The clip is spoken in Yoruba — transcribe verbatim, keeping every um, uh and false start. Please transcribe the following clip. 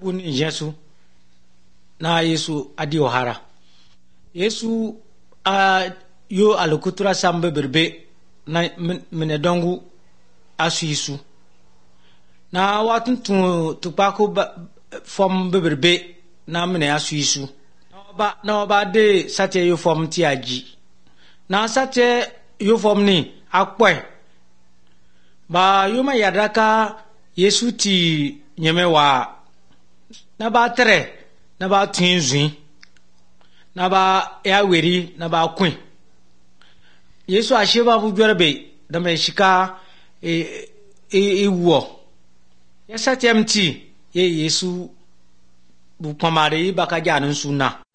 kuni Yesu na Yesu adi ohara. Yesu a yo alukutura sambe berbe na mene dongu asu Yesu. Na watun tu tukpako fom beberbe na mene asu Yesu. Na oba na oba de satye yo fom ti aji. Na satye yo fom ni akwe. Ba yo ma yadaka Yesu ti nyeme wa na ba tere na ba tinzui na ba ya weri na ba kwin. Yesu asheba bu dwerbe da me shika e e ewo ya satem ti ye Yesu bu pamare baka janun suna.